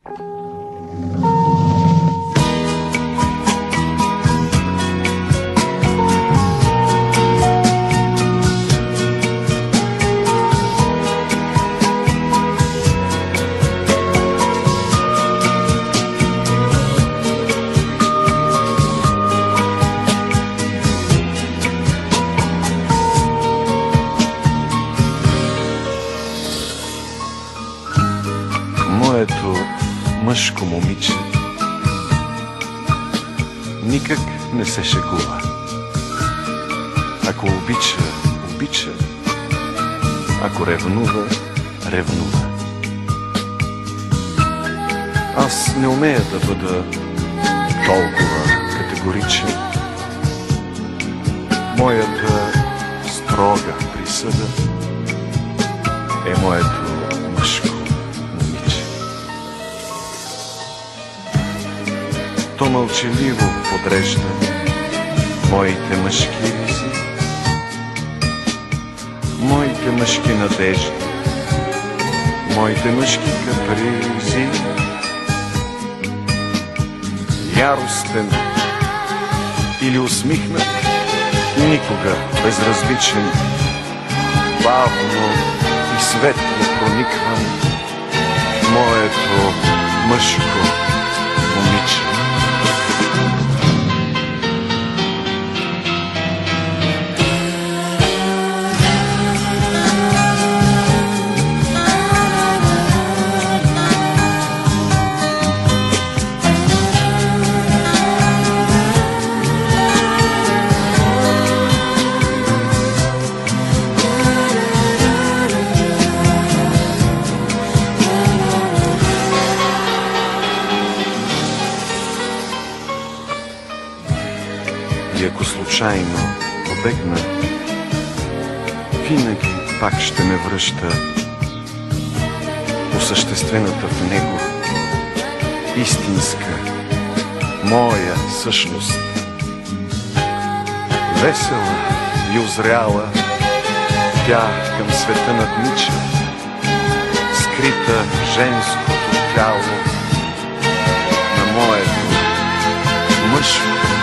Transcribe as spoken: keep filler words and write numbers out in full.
Моето мъжко момиче никак не се шегува. Ако обича, обича. Ако ревнува, ревнува. Аз не умея да бъда толкова категоричен. Моята строга присъда е моето мъжко момиче. То мълчаливо подрежда моите мъжки ризи, моите мъжки надежди, моите мъжки капризи. Яростен или усмихнат, никога безразличен, бавно и светло прониквам в моето мъжко момиче. И ако случайно побегна, винаги пак ще ме връща осъществената в него истинска моя същност. Весела и озряла, тя към света наднича, скрита в женското тяло на моето мъжко